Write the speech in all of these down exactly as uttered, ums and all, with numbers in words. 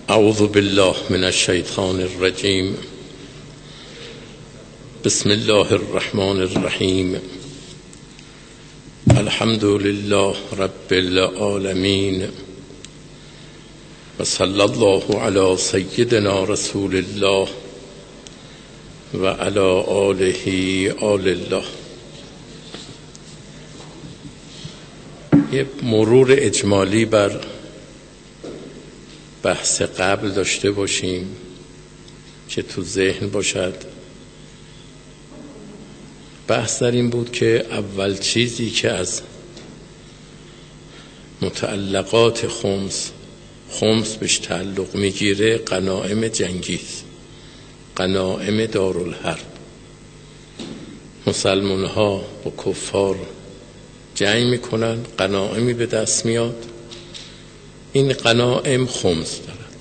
اعوذ بالله من الشیطان الرجیم. بسم الله الرحمن الرحیم. الحمد لله رب العالمین و صلی الله علی سیدنا رسول الله و علی آله آل الله. یه مرور اجمالی بر بحث قبل داشته باشیم که تو ذهن باشد. بحث در این بود که اول چیزی که از متعلقات خمس خمس بهش تعلق میگیره غنایم جنگی است، غنایم دارالحرب. مسلمان ها با کفار جنگ میکنن، غنایمی به دست میاد، این غنایم خمس دارد.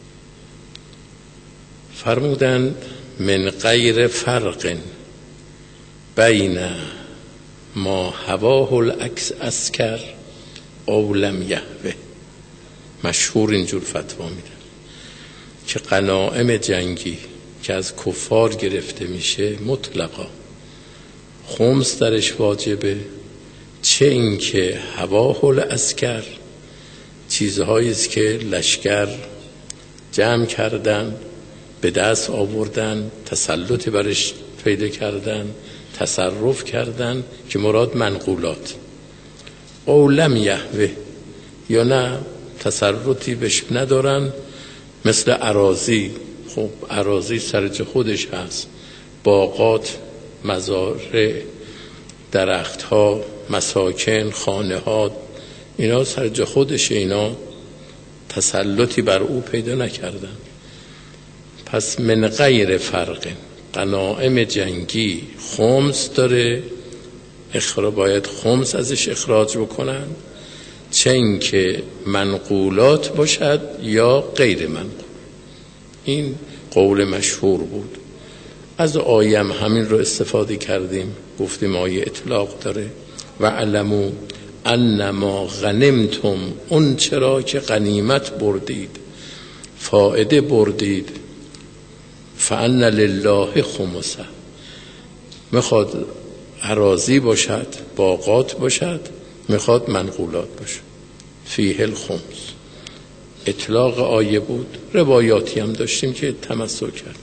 فرمودند من غیر فرق بین ما هواه العکس اسکر او لم یهوه. مشهور اینجور فتوا میدن که غنایم جنگی که از کفار گرفته میشه مطلقا خمس درش واجبه، چه اینکه هواه العسکر چیزهایی است که لشکر جمع کردن، به دست آوردن، تسلط برش پیدا کردن، تصرف کردن، که مراد منقولات. او لم یهوه، یا نه تسلطی بهش ندارن، مثل اراضی. خب اراضی سرج خودش هست، باغات، مزارع، درختها، مساکن، خانه ها، اینا سرج خودشه، اینا تسلطی بر او پیدا نکردن. پس من غیر فرق، غنایم جنگی خمس داره، اخراج باید خمس ازش اخراج بکنن، چه این که منقولات باشد یا غیر منقول. این قول مشهور بود. از آیم همین رو استفاده کردیم، گفتیم آیه اطلاق داره. و علمو انما غنمتم، اون چرا که غنیمت بردید، فائده بردید، فان لله خمسه. میخواد اراضی باشد، باغات باشد، میخواد منقولات باشد، فیه الخمس. اطلاق آیه بود. روایاتی هم داشتیم که تمسک کرد.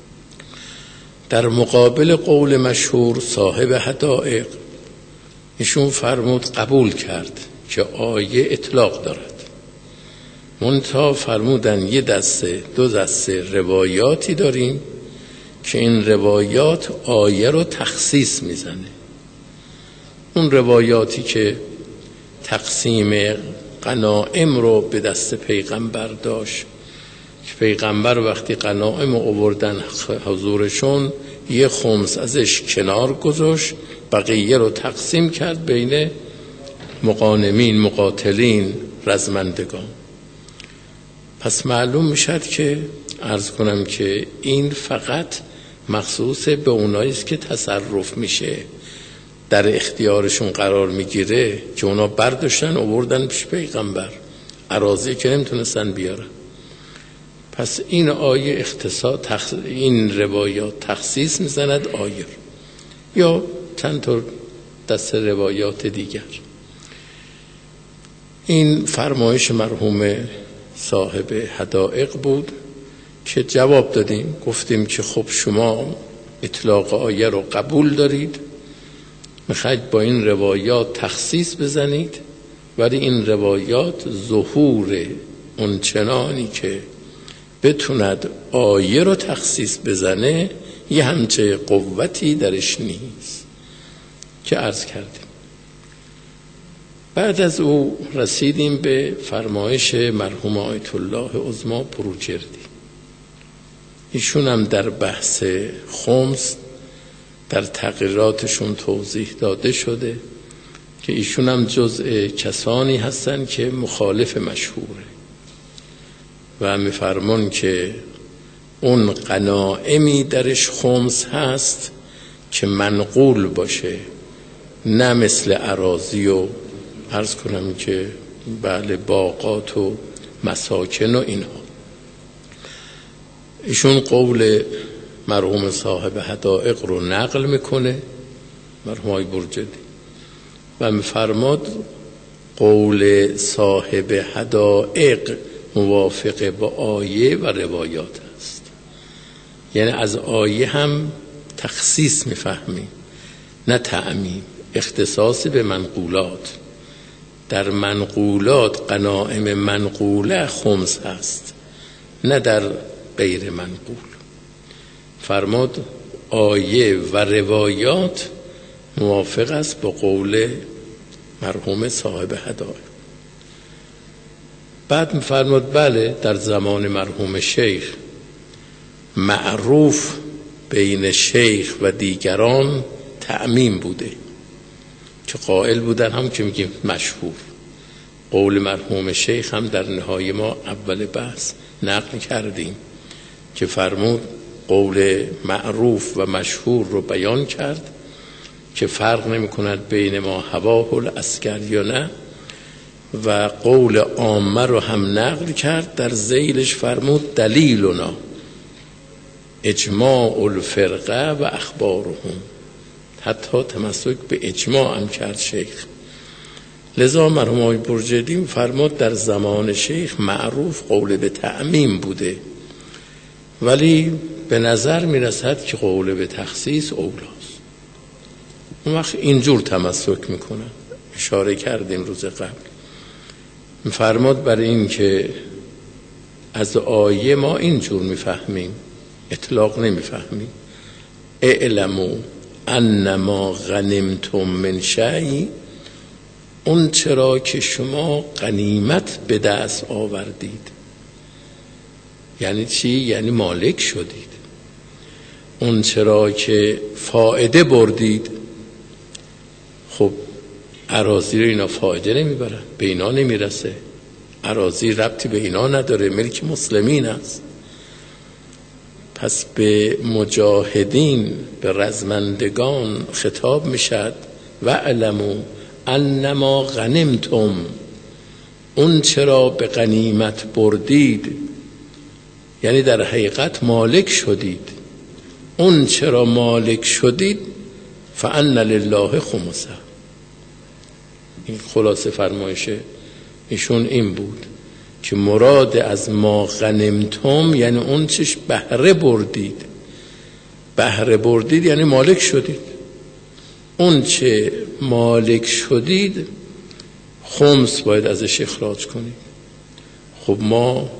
در مقابل قول مشهور صاحب حدائق، ایشون فرمود قبول کرد که آیه اطلاق دارد، منتها فرمودن یه دسته دو دسته روایاتی داریم که این روایات آیه رو تخصیص میزنه. اون روایاتی که تقسیم غنایم رو به دست پیغمبر داشت، که پیغمبر وقتی غنایم رو آوردن حضورشون، یه خمس ازش کنار گذاشت، بقیه رو تقسیم کرد بین مقانمین، مقاتلین، رزمندگان. پس معلوم میشد که عرض کنم که این فقط مخصوص به اونایی است که تصرف میشه، در اختیارشون قرار میگیره، که اونا برداشتن آوردن پیش پیغمبر، اراضی که نمیتونستن بیارن. پس این آیه اختصاص تخص... این روایات تخصیص میزند آیه، یا چند تا دست روایات دیگر. این فرمایش مرحوم صاحب حدائق بود که جواب دادیم، گفتیم که خب شما اطلاق آیه رو قبول دارید، میخواید با این روایات تخصیص بزنید، ولی این روایات ظهور اون چنانی که بتوند آیه رو تخصیص بزنه یه همچه قوتی درش نیست که عرض کردیم. بعد از او رسیدیم به فرمایش مرحوم آیت الله عظمی بروجردی. ایشون هم در بحث خمس در تغییراتشون توضیح داده شده که ایشون هم جزء کسانی هستن که مخالف مشهوره و میفرمون که اون غنائمی درش خمس هست که منقول باشه، نه مثل اراضی و عرض کنم که بله باغات و مساکن و اینها. ایشون قول مرحوم صاحب حدائق رو نقل میکنه، مرحوم آقای برجدی، و میفرماد قول صاحب حدائق موافق با آیه و روایات است. یعنی از آیه هم تخصیص میفهمیم نه تعمیم، اختصاص به منقولات. در منقولات غنایم منقوله خمس هست، نه در غیر منقول. فرماد آیه و روایات موافق است با قول مرحوم صاحب حدائق. بعد می‌فرماد بله در زمان مرحوم شیخ معروف بین شیخ و دیگران تعمیم بوده که قائل بودن، هم که میگیم مشهور. قول مرحوم شیخ هم در نهای ما اول بحث نقل کردیم که فرمود قول معروف و مشهور رو بیان کرد که فرق نمی کند بین ما هواه العسکر یا نه، و قول عامه رو هم نقل کرد. در ذیلش فرمود دلیلنا اجماع الفرقه و اخبارهم، حتی تمسک به اجماع هم کرد شیخ. لذا مرحوم آقای برجدی فرمود در زمان شیخ معروف قول به تعمیم بوده، ولی به نظر می رسد که قول به تخصیص اولاست. اون وقت اینجور تمسک می کنن. اشاره کردیم روز قبل. فرمود برای این که از آیه ما اینجور می فهمیم، اطلاق نمی فهمیم. اعلموا انما غنمتم من شیء، اون چرا که شما غنیمت به دست آوردید. یعنی چی؟ یعنی مالک شدید. اون چرا که فایده بردید. خب اراضی رو اینا فایده نمیبرن، به اینا نمیرسه، اراضی ربطی به اینا نداره، ملک مسلمین است. پس به مجاهدین، به رزمندگان خطاب میشد و علموا انما غنمتم، اون چرا به غنیمت بردید، یعنی در حقیقت مالک شدید. اون چرا مالک شدید فان لله خمسه. این خلاصه فرمایشه ایشون این بود که مراد از ما غنمتم یعنی اون چش بهره بردید. بهره بردید یعنی مالک شدید. اون چه مالک شدید خمس باید ازش اخراج کنید. خب ما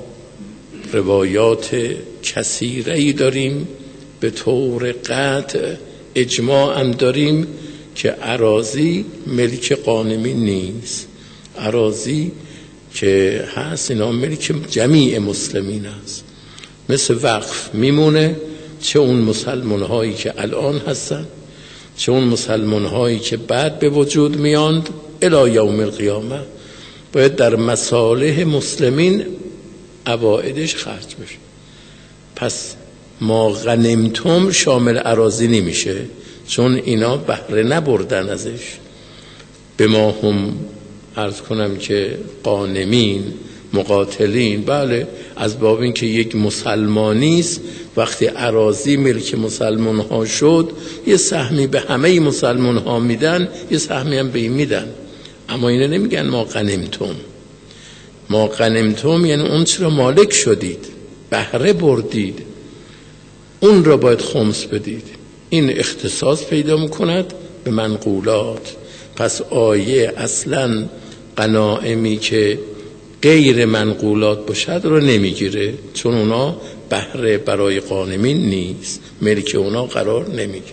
روایات کثیره‌ای داریم به طور قطع، اجماع هم داریم که اراضی ملک غانمی نیست. اراضی که هست اینا ملک جمیع مسلمین است. مثل وقف میمونه، چه اون مسلمان هایی که الان هستن چه اون مسلمان هایی که بعد به وجود میاند الی یوم القیامه، باید در مصالح مسلمین عوائدش خرج بشه. پس ما غنمتم شامل اراضی نمیشه، چون اینا بهره نبردن ازش. به ما هم عرض کنم که غانمین، مقاتلین، بله از باب این که یک مسلمانی است، وقتی اراضی ملک مسلمان ها شد یه سهمی به همه مسلمان ها میدن، یه سهمی هم به این میدن. اما اینه نمیگن ما غنمتم. ما غنمتم یعنی اون چرا مالک شدید، بهره بردید، اون را باید خمس بدید. این اختصاص پیدا میکند به منقولات. پس آیه اصلا غنائمی که غیر منقولات باشد رو نمیگیره، چون اونا بهره برای غانمین نیست، ملک اونا قرار نمیگیره.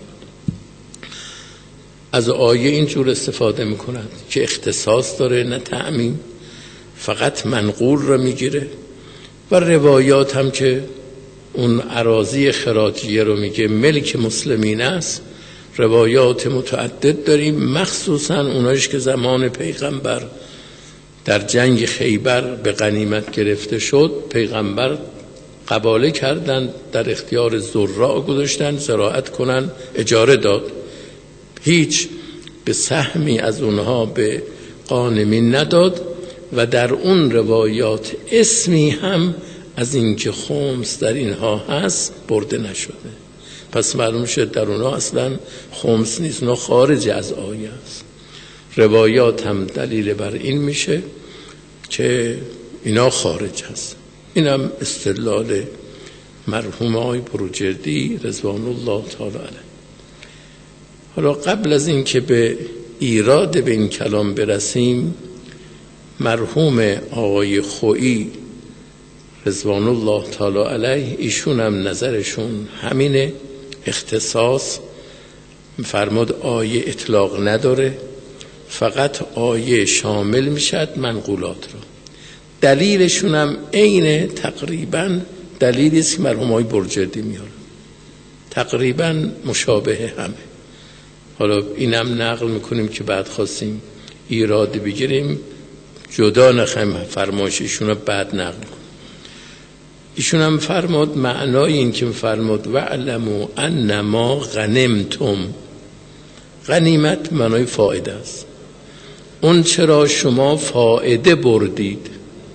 از آیه اینجور استفاده میکند که اختصاص داره نه تعمیم، فقط منقول رو میگیره. و روایات هم که اون اراضی خراجیه رو میگه ملک مسلمین است. روایات متعدد داریم، مخصوصا اونایش که زمان پیغمبر در جنگ خیبر به غنیمت گرفته شد، پیغمبر قباله کردن، در اختیار زراع گذاشتن زراعت کنن، اجاره داد. هیچ به سهمی از اونها به غانمین نداد و در اون روایات اسمی هم از اینکه خمس در اینها هست برده نشده. پس معلوم شد در اونها اصلا خمس نیست، اونها خارج از آیه است. روایات هم دلیل بر این میشه که اینا خارج هست. اینم استدلال مرحوم آقای بروجردی رضوان الله تعالی علیه. حالا قبل از این که به ایراد به این کلام برسیم، مرحوم آقای خویی رضوان الله تعالی علیه ایشون هم نظرشون همینه، اختصاص فرمود آیه اطلاق نداره، فقط آیه شامل میشد منقولات رو. دلیلشون هم عین تقریبا دلیلی است که مرحوم آقای بروجردی میاره، تقریبا مشابه همه. حالا اینم نقل میکنیم که بعد خواستیم ایراد بگیریم جدا نخواهیم فرمایش ایشون رو بعد نقل کنیم. ایشون هم فرمود معنای این که فرمود وعلموا انما غنمتم، غنیمت معنای فایده است، اون چرا شما فایده بردید.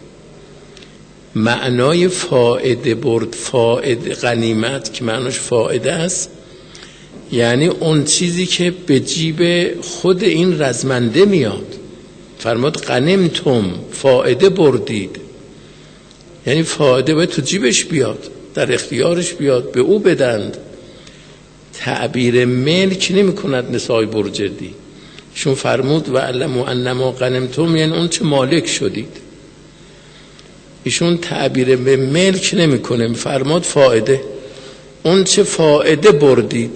معنای فایده برد، فایده غنیمت که معناش فایده است، یعنی اون چیزی که به جیب خود این رزمنده میاد. فرمود غنمتم، فایده بردید، یعنی فایده باید تو جیبش بیاد، در اختیارش بیاد، به او بدند. تعبیر ملک نمی کند نسای بروجردی، شون فرمود و علموا انما غنمتم، یعنی اون چه مالک شدید. ایشون تعبیر به ملک نمی کنه، فرمود فایده، اون چه فایده بردید.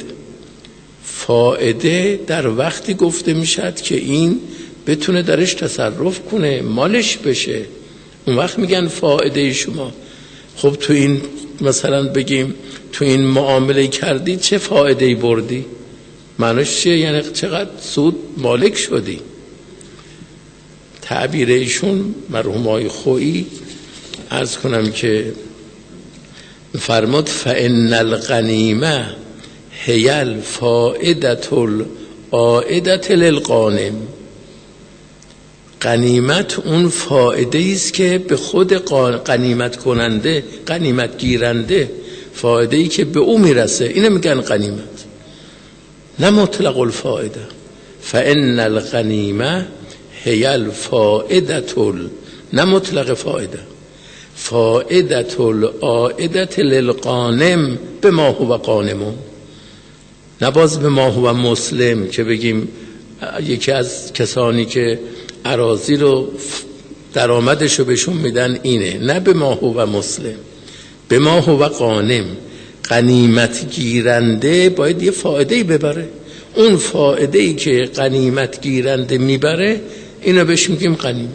فایده در وقتی گفته میشد که این بتونه درش تصرف کنه، مالش بشه، اون وقت میگن فایده شما. خب تو این مثلا بگیم تو این معامله کردی چه فایده بردی، معنیش چیه؟ یعنی چقدر سود مالک شدی. تعبیر ایشون مرحوم آقای خویی عرض کنم که فرمود فإن الغنیمه هی الفائدة العائدة للغانم، غنیمت اون فایده است که به خود غنیمت کننده، غنیمت گیرنده، فایده ای که به او میرسه، اینو میگن غنیمت، نه مطلق الفائده. فإن الغنیمه هی الفائدة، نه مطلق فایده، فائدة العائدة للغانم بما هو غانم، نه باز به ما هو مسلم که بگیم یکی از کسانی که اراضی رو درآمدش رو بهشون میدن اینه، نه به ما هو مسلم، به ما هو غانم. غنیمت گیرنده باید یه فایده‌ای ببره، اون فایده‌ای که غنیمت گیرنده میبره اینو بهش میگیم غنیمت.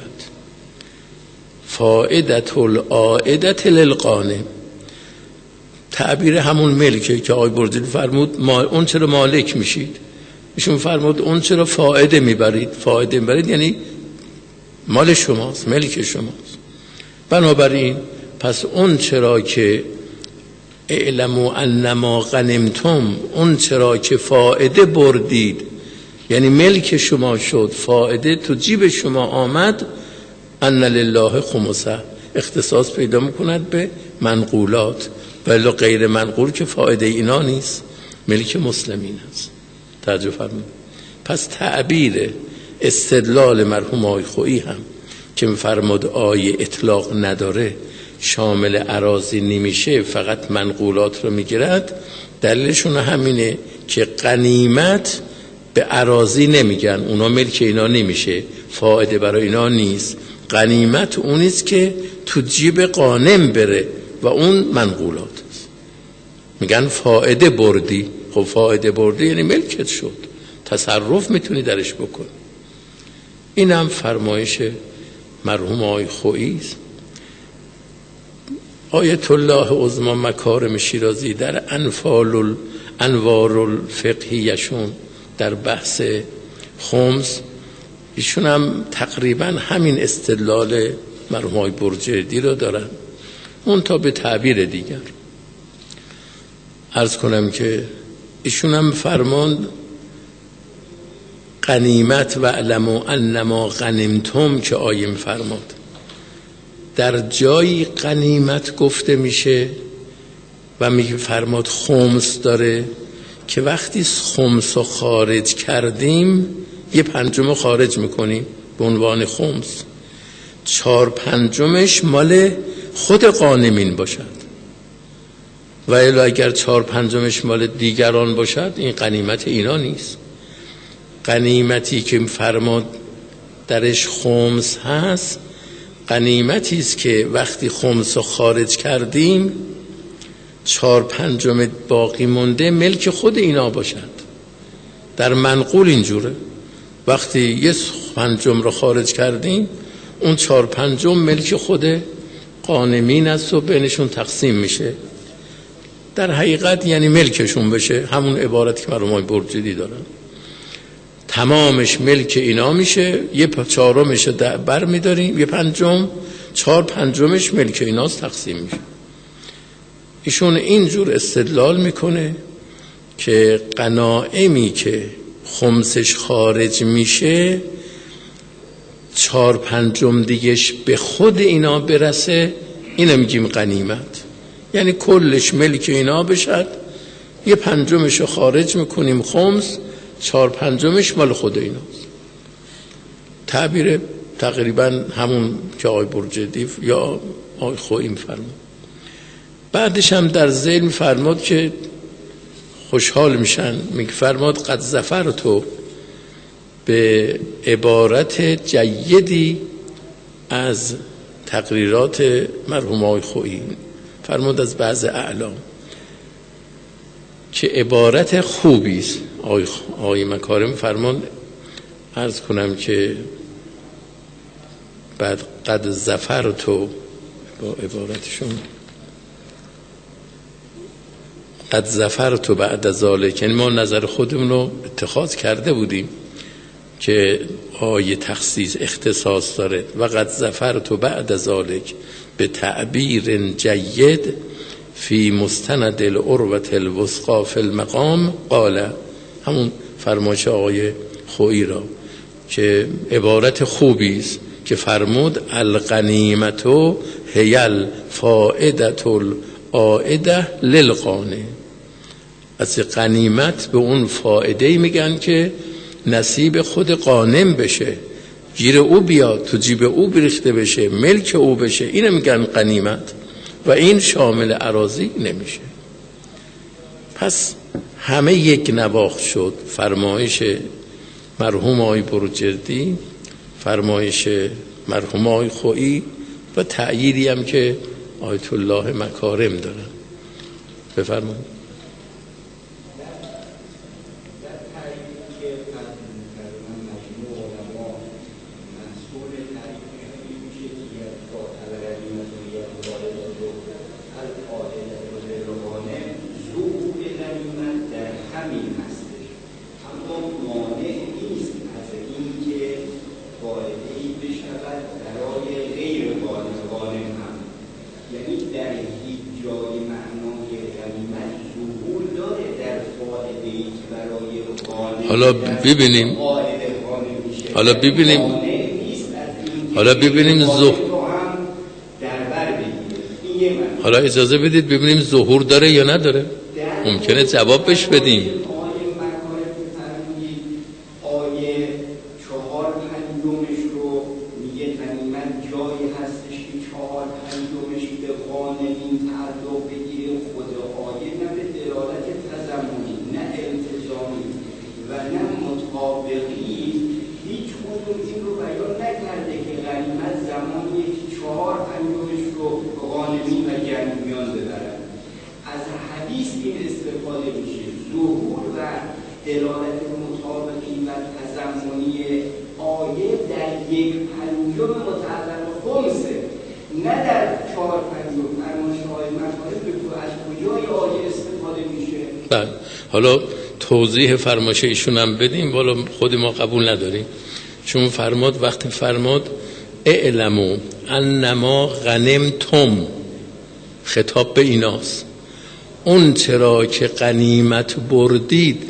فائدة العائدة للغانم، تعبیر همون ملکه که آقای بروجردی فرمود ما اون چرا مالک میشید، ایشون فرمود اون چرا فایده میبرید، فایده میبرید یعنی مال شماست، ملک شماست. بنابراین پس اون چرا که اعلموا انما غنمتم، اون چرا که فایده بردید یعنی ملک شما شد، فایده تو جیب شما آمد، ان لله خمسه، اختصاص پیدا میکند به منقولات، ولی غیر منقول که فایده اینا نیست، ملک مسلمین است. توجه فرمایید. پس تعبیر استدلال مرحوم آقای خویی هم که فرمود آیه اطلاق نداره، شامل اراضی نمیشه، فقط منقولات رو میگیرد، دلیلشون همینه که غنیمت به اراضی نمیگن، اونا ملک اینا نمیشه، فایده برای اینا نیست. غنیمت اونیست که تو جیب غانم بره و اون منقولات است. میگن فایده بردی، خب فایده بردی یعنی ملکت شد، تصرف میتونی درش بکن. این هم فرمایش مرحوم آقای خویی است. آیت الله عظمی مکارم شیرازی در انفال انوار الفقهیشون در بحث خمس، ایشون هم تقریبا همین استدلال مرحوم آقای بروجردی رو دارن، اون تا به تعبیر دیگر. عرض کنم که ایشون هم فرماند غنیمت و علموا انما غنمتم که آیه فرماد، در جایی غنیمت گفته میشه و میگه فرماد خمس داره که وقتی خمس رو خارج کردیم یه پنجم خارج میکنیم به عنوان خمس، چهار پنجمش مال خود غانمین باشد و الا اگر چهار پنجمش مال دیگران باشد این غنیمت اینا نیست. غنیمتی که فرماد درش خمس هست غنیمتی است که وقتی خمس رو خارج کردیم چهار پنجم باقی مونده ملک خود اینا باشد. در منقول اینجوره، وقتی یه پنجم رو خارج کردیم اون چهار پنجم ملک خود غانمین است و بینشون تقسیم میشه، در حقیقت یعنی ملکشون بشه، همون عبارتی که مرحوم برجدی دارن، تمامش ملک اینا میشه، یه چهارمش بر میداریم، یه پنجم، چهار پنجمش ملک ایناست تقسیم میشه. ایشون اینجور استدلال میکنه که غنائمی که خمسش خارج میشه چهار پنجم دیگش به خود اینا برسه، اینو میگیم غنیمت، یعنی کلش ملک اینا بشد، یه پنجمش رو خارج میکنیم خمس، چهار پنجمش مال خود ایناست. تعبیر تقریبا همون که آقای برجدی یا آقای خویی میفرماد. بعدش هم در ذیل میفرماد که خوشحال میشن، میفرماد قد ظفرتو به عبارت جیدی از تقریرات مرحوم آقای خویی، فرمود از بعض اعلام که عبارت خوبی است. آقای, آقای مکارم فرمان عرض کنم که بعد قد ظفرتو با عبارتشون قد ظفرتو بعد ذالک، یعنی ما نظر خودمون رو اتخاذ کرده بودیم که آیه تخصیص اختصاص داره و قد ظفرتو بعد ذالک به تعبیر جید فی مستند العروة الوثقی فی المقام قال، همون فرمایش آقای خویی را که عبارت خوبی است که فرمود الغنیمت هی الفائدة العائدة للغانم، از غنیمت به اون فائده میگن که نصیب خود غانم بشه، گیر او بیاد، تو جیب او بریخته بشه، ملک او بشه، اینو میگن غنیمت و این شامل اراضی نمیشه. پس همه یک نواخت شد، فرمایش مرحوم آقای برجردی، فرمایش مرحوم آقای خویی و تأییدی هم که آیت الله مکارم دارن. بفرمایید. حالا ببینیم حالا ببینیم حالا ببینیم ظهور، حالا اجازه بدید ببینیم ظهور داره یا نداره، ممکنه جواب بهش بدیم. حالا توضیح فرمایش ایشون هم بدیم، والا خود ما قبول نداریم، چون فرماد وقتی فرماد اعلمو انما غنمتم، خطاب به ایناست، اون چرا که غنیمت بردید،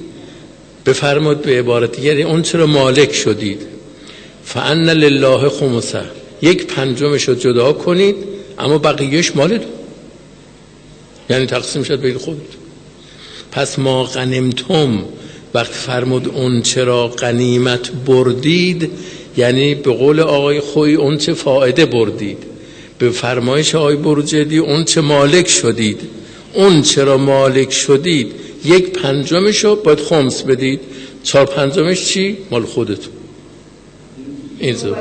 بفرماد به عبارت دیگری اون چرا مالک شدید، فان لله خمسه، یک پنجمش رو جدا کنید اما بقیهش مالتون، یعنی تقسیم شد بین خودت. پس ما غنمتم وقت فرمود اون چرا غنیمت بردید، یعنی به قول آقای خویی اون چه فائده بردید، به فرمایش آقای بروجردی اون چه مالک شدید. اون چرا مالک شدید یک پنجمش رو باید خمس بدید، چهار پنجمش چی؟ مال خودتون. این زو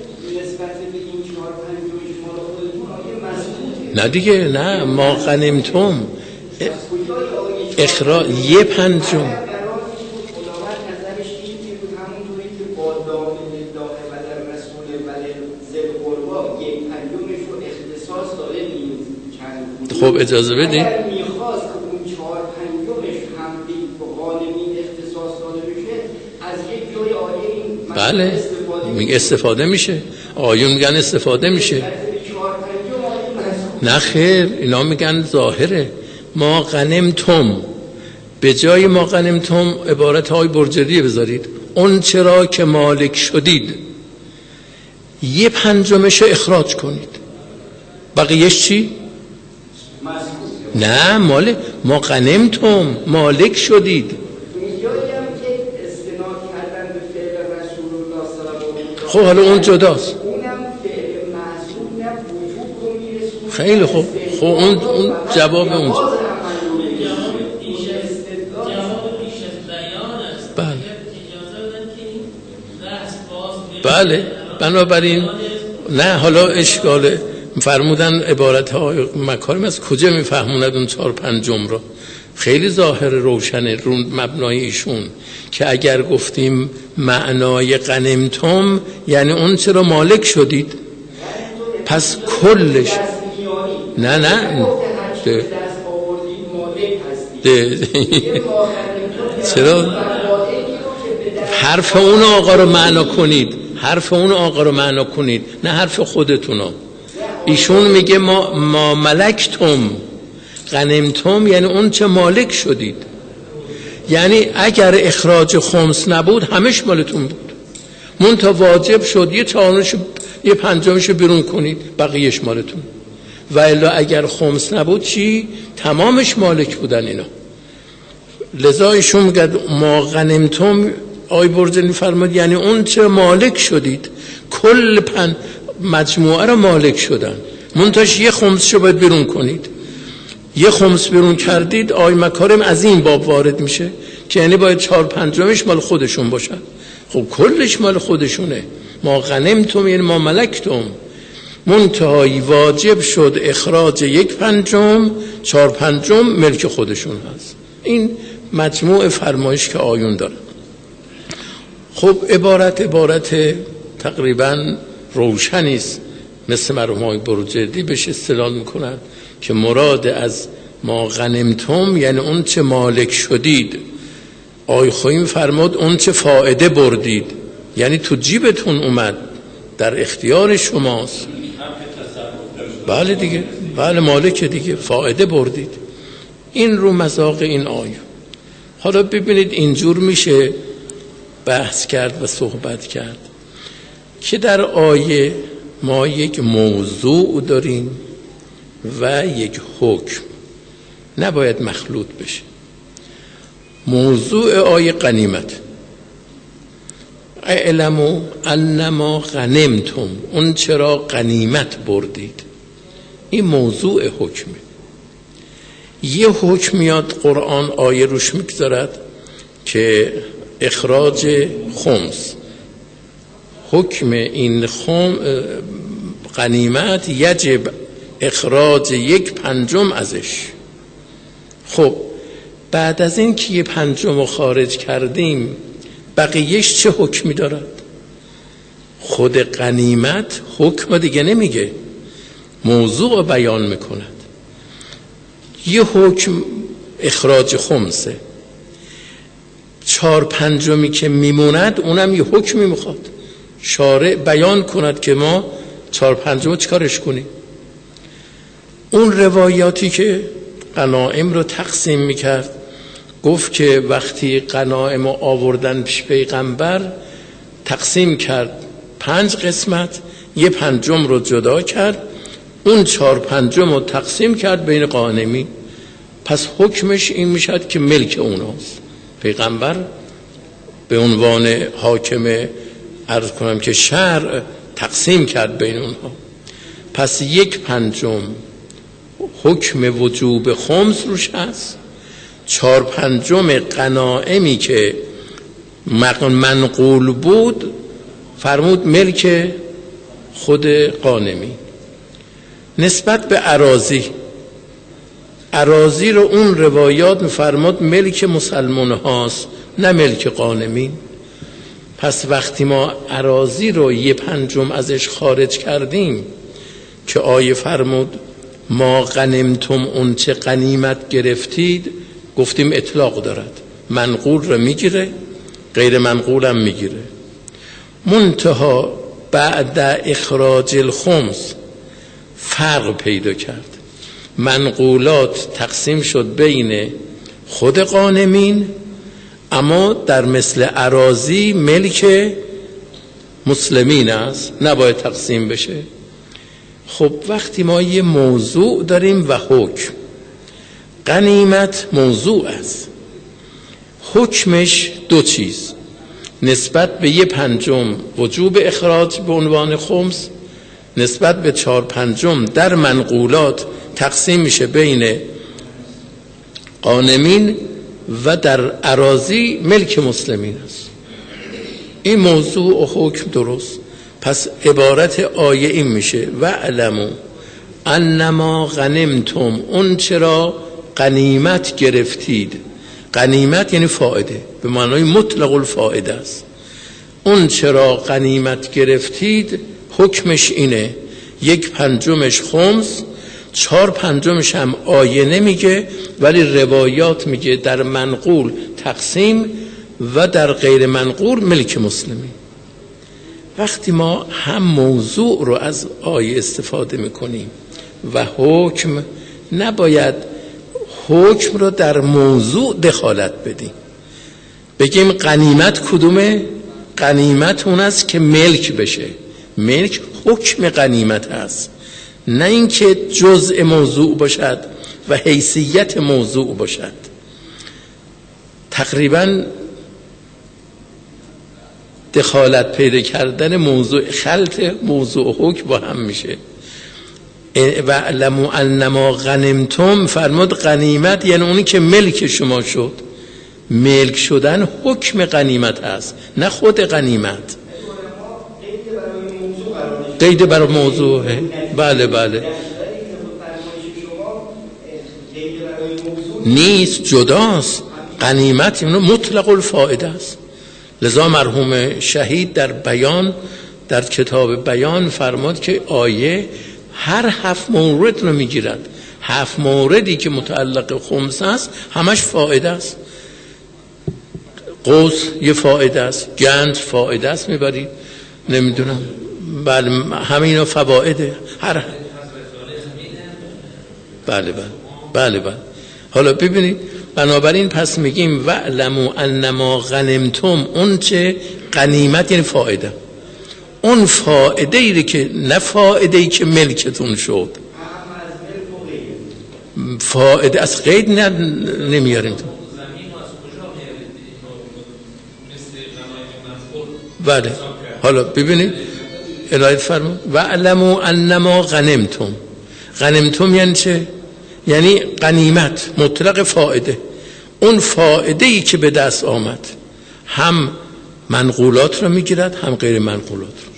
نه دیگه، نه ما غنمتم اخراج یه پنجم خب اجازه بدین. اگر میخواست که اون چهار پنجمش هم به غانمین اختصاص داده بشه از یک جای آیه این بله استفاده میگه استفاده میشه، آیون میگن استفاده میشه. نه خیر، اینا میگن ظاهره. ما غنمتم به جای ما غنمتم عبارت های برجری بذارید، اون چرا که مالک شدید یه پنجمش اخراج کنید، بقیهش چی؟ نه مال ما غنمتم مالک شدید. خب حالا اون جداست. خیلی خوب، خب اون اون جواب اون بله بله. بنابراین نه حالا اشکاله فرمودن عبارت های مکارم از کجا میفهموند اون چهار پنجم رو؟ خیلی ظاهر روشنه رو مبنای ایشون که اگر گفتیم معنای غنمتم یعنی اون چرا مالک شدید، پس کلش نه نه ده. ده. چرا حرف اون آقا رو معنا کنید، حرف اون آقا رو معنا کنید نه حرف خودتونو. ایشون میگه ما ما ملکتم غنمتم یعنی اون چه مالک شدید، یعنی اگر اخراج خمس نبود همش مالتون بود، منتها واجب شد یه چهارمش یه پنجمش بیرون کنید بقیهش مالتون، و الا اگر خمس نبود چی؟ تمامش مالک بودن اینا. لذا ایشون میگه ما غنمتم آی برجلی فرمود یعنی اون چه مالک شدید، کل پن مجموعه رو مالک شدن، منتاش یه خمس رو باید بیرون کنید. یه خمس بیرون کردید آی مکارم از این باب وارد میشه که یعنی باید چهار پنجمش مال خودشون باشن. خب کلش مال خودشونه. ما غنمتم یعنی ما ملکتم، منتهایی واجب شد اخراج یک پنجم، چهار پنجم ملک خودشون هست. این مجموع فرمایش که آیون داره. خب عبارت عبارت تقریبا روشنی است، مثل مرحوم آقای بروجردی بهش استدلال میکنند که مراد از ما غنمتم یعنی اون چه مالک شدید. آقای خویی فرمود اون چه فائده بردید، یعنی تو جیبتون اومد، در اختیار شماست. بله دیگه، بله مالک دیگه، فائده بردید. این رو مذاق این آیه. حالا ببینید اینجور میشه بحث کرد و صحبت کرد که در آیه ما یک موضوع داریم و یک حکم، نباید مخلوط بشه. موضوع آیه غنیمت، اعلموا انما غنمتم، اون چرا غنیمت بردید، این موضوع حکمه. یه حکم میاد قرآن آیه روش میگذارد که اخراج خمس، حکم این خم غنیمت یجب اخراج یک پنجم ازش. خب بعد از این که یه پنجم رو خارج کردیم بقیهش چه حکمی دارد؟ خود غنیمت حکم دیگه نمیگه، موضوع بیان میکند. یه حکم اخراج خمسه، چهار پنجمی که میموند اونم یه حکمی میخواد، شارع بیان کند که ما چهار پنجم چه کارش کنیم. اون روایاتی که غنایم رو تقسیم میکرد گفت که وقتی غنایم رو آوردن پیش پیغمبر تقسیم کرد پنج قسمت، یه پنجم رو جدا کرد، اون چهار پنجم رو تقسیم کرد بین غانمی. پس حکمش این میشد که ملک اوناست. پیغمبر به عنوان حاکم عرض کنم که شرع تقسیم کرد بین اونها. پس یک پنجم حکم وجوب خمس روش هست، چهار پنجم غنایمی که منقول بود فرمود ملک خود غانمی. نسبت به اراضی، اراضی رو اون روایات میفرماد ملک مسلمان هاست نه ملک غانمین. پس وقتی ما اراضی رو یه پنجم ازش خارج کردیم که آیه فرمود ما غنمتم اون چه غنیمت گرفتید، گفتیم اطلاق دارد، منقول رو میگیره غیر منقول هم میگیره. منتها بعد اخراج الخمس فرق پیدا کرد، منقولات تقسیم شد بین خود غانمین، اما در مثل اراضی ملک مسلمین است، نباید تقسیم بشه. خب وقتی ما یه موضوع داریم و حکم، غنیمت موضوع است، حکمش دو چیز، نسبت به یه پنجم وجوب اخراج به عنوان خمس، نسبت به چهار پنجم در منقولات تقسیم میشه بین غانمین و در اراضی ملک مسلمین است. این موضوع و حکم درست. پس عبارت آیه این میشه و علمو انما غنمتم اون چرا غنیمت گرفتید. غنیمت یعنی فائده، به معنای مطلق الفائده است. اون چرا غنیمت گرفتید حکمش اینه، یک پنجمش خمس، چهار پنجمش هم آیه نمیگه ولی روایات میگه در منقول تقسیم و در غیر منقول ملک مسلمین. وقتی ما هم موضوع رو از آیه استفاده میکنیم و حکم، نباید حکم رو در موضوع دخالت بدیم. بگیم غنیمت کدومه؟ غنیمت اون است که ملک بشه، ملک حکم غنیمت هست، نه اینکه جزء موضوع باشد و حیثیت موضوع باشد. تقریبا دخالت پیدا کردن موضوع، خلط موضوع و حکم با هم میشه. و علمو انما غنمتم فرمود غنیمت یعنی اونی که ملک شما شد. ملک شدن حکم غنیمت هست نه خود غنیمت. قید برای موضوعه. بله بله نیست، جداست. غنیمت یعنی مطلق الفائده است. لذا مرحوم شهید در بیان، در کتاب بیان فرمود که آیه هر هفت مورد رو میگیرد، هفت موردی که متعلق خمس است همش فائده است. قوس یه فائده است، گنج فائده است میبرید، نمیدونم بله همه اینا فوائده هر بله بله بله بله حالا ببینید، بنابراین پس میگیم وعلموا انما غنمتم اون چه غنیمت یعنی فائده، اون فائده ای که نه فائده ای که ملکتون شد، فائده از قید نمیاریم. بله حالا ببینید الهی فرمود وعلموا انما غنمتم. غنمتم یعنی چه؟ یعنی غنیمت مطلق فائده، اون فائده ای که به دست آمد هم منقولات رو میگیرد هم غیر منقولات رو.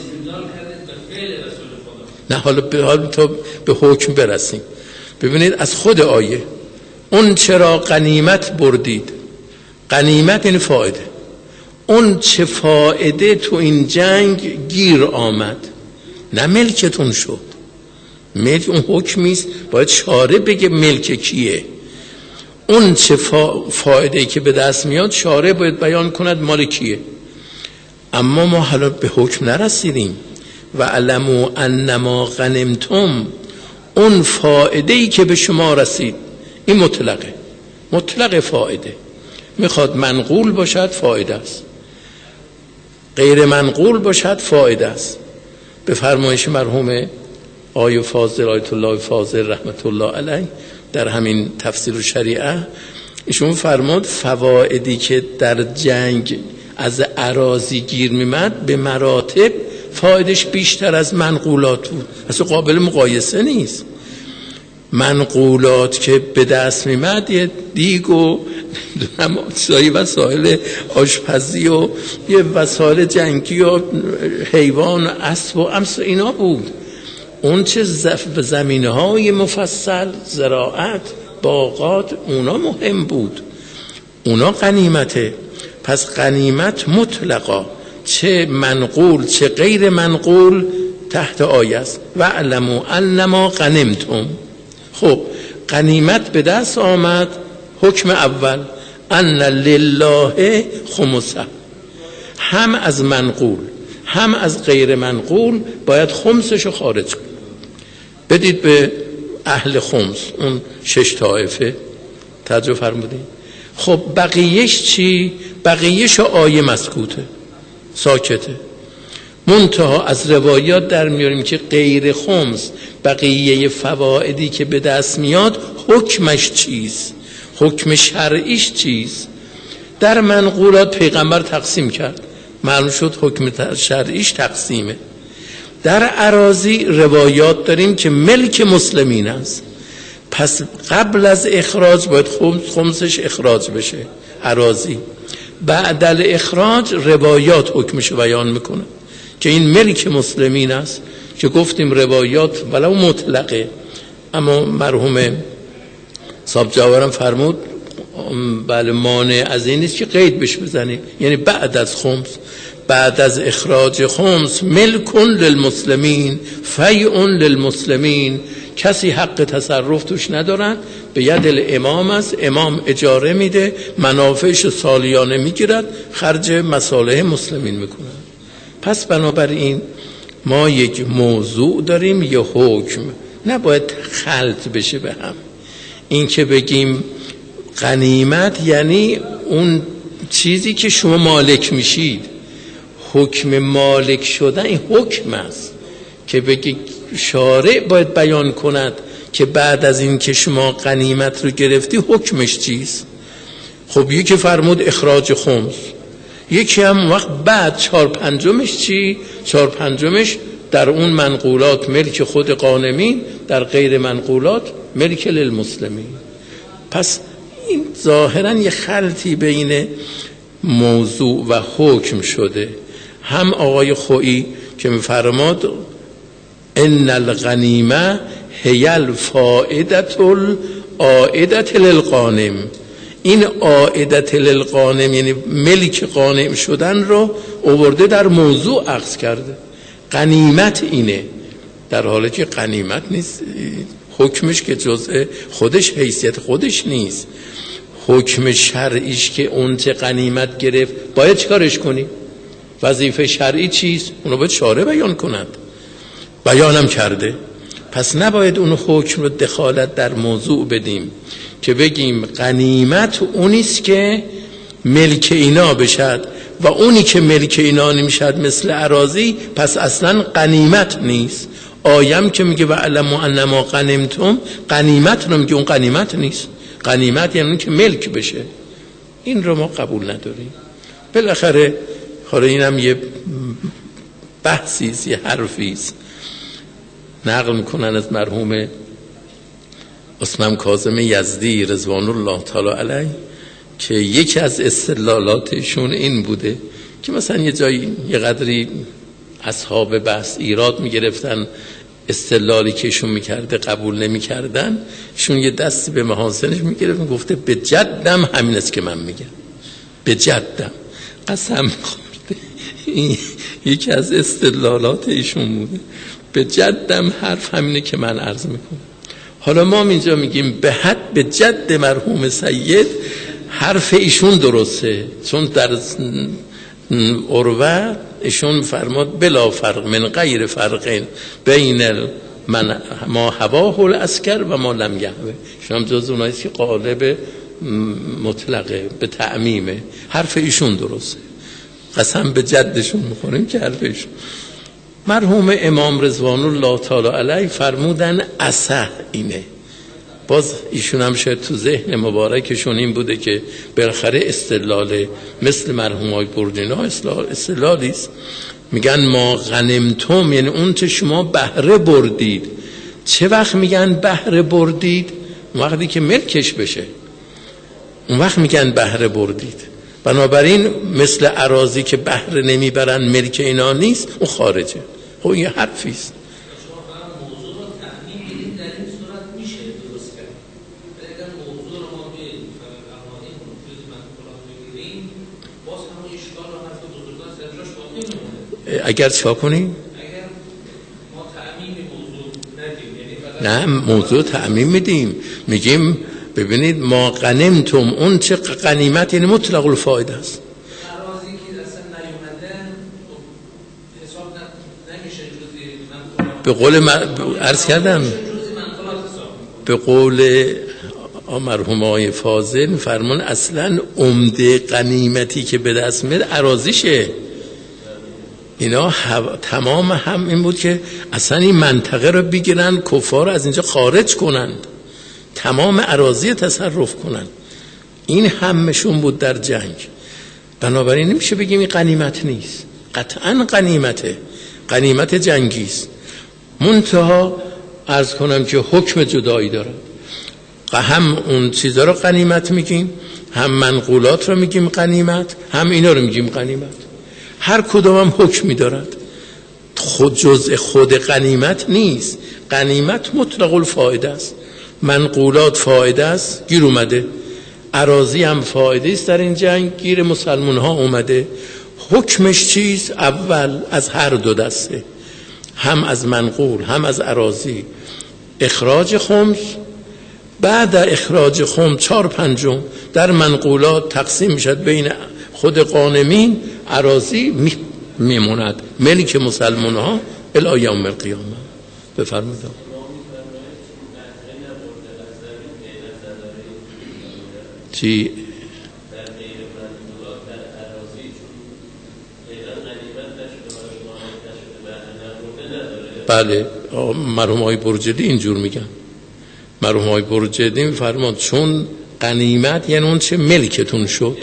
نه حالا به حال تا به حکم برسیم. ببینید از خود آیه اون چرا غنیمت بردید، غنیمت یعنی فائده، اون چه فائده تو این جنگ گیر آمد نه ملکتون شد. ملک اون حکمیست، باید شارع بگه ملک کیه. اون چه فا... فایده که به دست میاد شارع باید بیان کند مال کیه. اما ما حالا به حکم نرسیدیم. و علموا انما غنمتم اون فایده ای که به شما رسید، این مطلقه، مطلق فایده. میخواد منقول باشد فایده است، غیر منقول باشد فایده است. به فرمایش مرحوم آقای فاضل آیت الله فاضل رحمت الله علیه در همین تفسیر شریعه ایشون فرمود فوائدی که در جنگ از اراضی گیر میمد به مراتب فایدش بیشتر از منقولات بود، اصلا قابل مقایسه نیست. منقولات که به دست میمد یه دیگ و سایی وسایل آشپزی و یه وسایل جنگی و حیوان و اسب و امس اینا بود. اون چه زمینه های مفصل، زراعت، باغات، اونا مهم بود، اونا غنیمته. پس غنیمت مطلقا چه منقول چه غیر منقول تحت آیه است و علموا انما غنمتم. خب غنیمت به دست آمد، حکم اول ان لله خمسه، هم از منقول هم از غیر منقول باید خمسشو خارج کنید. بدید به اهل خمس، اون شش طایفه توجه فرمودید. خب بقیهش چی؟ بقیهش آیه مسکوته، ساکته. منتها از روایات در میاریم که غیر خمس بقیه فوائدی که به دست میاد حکمش چیست، حکم شرعیش چیست. در منقولات پیغمبر تقسیم کرد، معلوم شد حکم شرعیش تقسیمه. در اراضی روایات داریم که ملک مسلمین است، پس قبل از اخراج باید خمسش اخراج بشه اراضی. بعد از اخراج روایات حکمش بیان میکنه که این ملک مسلمین است، که گفتیم روایات ولو مطلقه، اما مرحوم صاحب جواهرم فرمود بله مانع از این نیست که قید بش بزنیم، یعنی بعد از خمس، بعد از اخراج خمس ملکن للمسلمین فیعن للمسلمین، کسی حق تصرف توش ندارن، به ید الامام است، امام اجاره میده، منافعش سالیانه میگیرد، خرج مصالح مسلمین میکنن. پس بنابراین ما یک موضوع داریم، یه حکم، نباید خلط بشه به هم. این که بگیم غنیمت یعنی اون چیزی که شما مالک میشید، حکم مالک شدن این حکم است که بگی شارع باید بیان کند که بعد از این که شما غنیمت رو گرفتی حکمش چیست. خب یکی فرمود اخراج خمس، یکی هم وقت بعد چهار پنجمش چی؟ چهار پنجمش در اون منقولات ملک خود غانمین، در غیر منقولات ملک للمسلمین. پس این ظاهرا یه خلطی بین موضوع و حکم شده. هم آقای خویی که میفرماد ان الغنیمه هی الفائدة العائدة للغانم، این عائدة للغانم یعنی ملک غانم شدن رو آورده در موضوع عکس کرده. غنیمت اینه، در حالی که غنیمت نیست، حکمش که جزء خودش حیثیت خودش نیست. حکم شرعیش که اون چه غنیمت گرفت باید چیکارش کنی؟ وظیفه شرعی چیست؟ اونو باید شارع بیان کند، بیانم کرده. پس نباید اون حکم رو دخالت در موضوع بدیم که بگیم غنیمت اونیست که ملک اینا بشد و اونی که ملک اینا نمیشد مثل اراضی پس اصلا غنیمت نیست. آیم که میگه و علموا انما غنمتم، غنیمت رو میگه، اون غنیمت نیست. غنیمت یعنی اون که ملک بشه. این رو ما قبول نداریم. بالاخره حالا اینم یه بحثیست، یه حرفیست. نقل میکنن از مرحوم عثمان کاظم یزدی رضوان الله تعالی علیه که یکی از استدلالاتشون این بوده که مثلا یه جایی یه قدری اصحاب بحث ایراد میگرفتن، استدلالی که ایشون میکرده قبول نمیکردن، ایشون یه دستی به محاسنش میگرفت، میگفته به جدم همین است که من میگم، به جدم قسم خورده. این یکی از استدلالات ایشون بوده، به جدم حرف همینه که من عرض میکنم. حالا ما اینجا میگیم به حد به جد مرحوم سید حرف ایشون درسته، چون در عروه ایشون فرماد بلا فرق من غیر فرق بین من ما هواه العسکر و ما لم یهوه. ایشون هم جز اوناییست که قالب مطلقه به تعمیمه. حرف ایشون درسته، قسم به جدشون میخوریم که حرف ایشون. مرحوم امام رضوان الله تعالی علیه فرمودن اصح اینه. باز ایشون هم شاید تو ذهن مبارکشون این بوده که بالاخره استدلال مثل مرحوم های بردینا استدلالی است. میگن ما غنمتم یعنی اون چه شما بهره بردید. چه وقت میگن بهره بردید؟ اون وقتی که ملکش بشه، اون وقت میگن بهره بردید. بنابراین مثل اراضی که بهره نمیبرن ملک اینا نیست، اون خارجه. خب این حرفی است. اگر چا کنیم؟ نه موضوع تعمیم میدیم، میگیم ببینید ما غنمتم اون چه غنیمت یعنی مطلق الفایده است. به قول من عرض کردم، به قول مرحوم آقای فاضل فرمان اصلا عمده غنیمتی که به دست میاد اراضیشه. اینا تمام هم این بود که اصلا این منطقه رو بگیرن، کفار رو از اینجا خارج کنند، تمام اراضی تصرف کنند. این همشون بود در جنگ. بنابراین نمیشه بگیم این غنیمت نیست، قطعا غنیمته، غنیمت جنگی است. منتها عرض کنم که حکم جدایی داره. هم اون چیزا رو غنیمت میگیم، هم منقولات رو میگیم غنیمت، هم اینا رو میگیم غنیمت. هر کدوم هم حکمی دارد. خود جزء خود غنیمت نیست. غنیمت مطلق الفایده است. منقولات فایده است، گیر اومده. اراضی هم فایده است در این جنگ، گیر مسلمان ها اومده. حکمش چیز؟ اول از هر دو دسته، هم از منقول هم از اراضی اخراج خمس، بعد اخراج خمس چهار پنجم در منقولات تقسیم میشد بین خود غانمین، اراضی میموند ملک مسلمان ها الی یوم القیامه. بفرمایید. چی؟ بله مرحوم های برجدی اینجور میگن. مرحوم های برجدی میفرماد چون غنیمت یعنی اون چه ملکتون شد.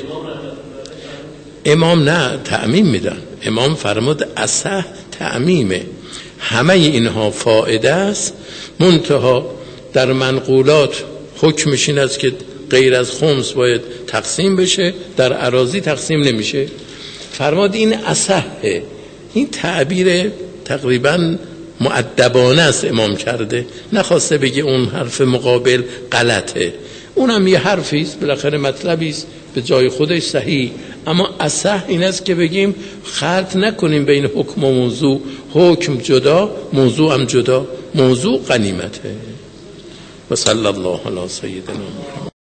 امام نه تعمیم میدن. امام فرمود اصح تعمیمه، همه اینها فایده است، منتها در منقولات حکمش این است که غیر از خمس باید تقسیم بشه، در اراضی تقسیم نمیشه. فرمود این اصحه. این تعبیر تقریبا مؤدبانه است امام کرده، نخواسته بگه اون حرف مقابل غلطه، اونم یه حرفی است، بالاخره مطلبی است به جای خودش صحیح. اما اصح این است که بگیم خلط نکنیم بین حکم و موضوع، حکم جدا موضوع هم جدا، موضوع غنیمته. و صلی الله علی سیدنا محمد.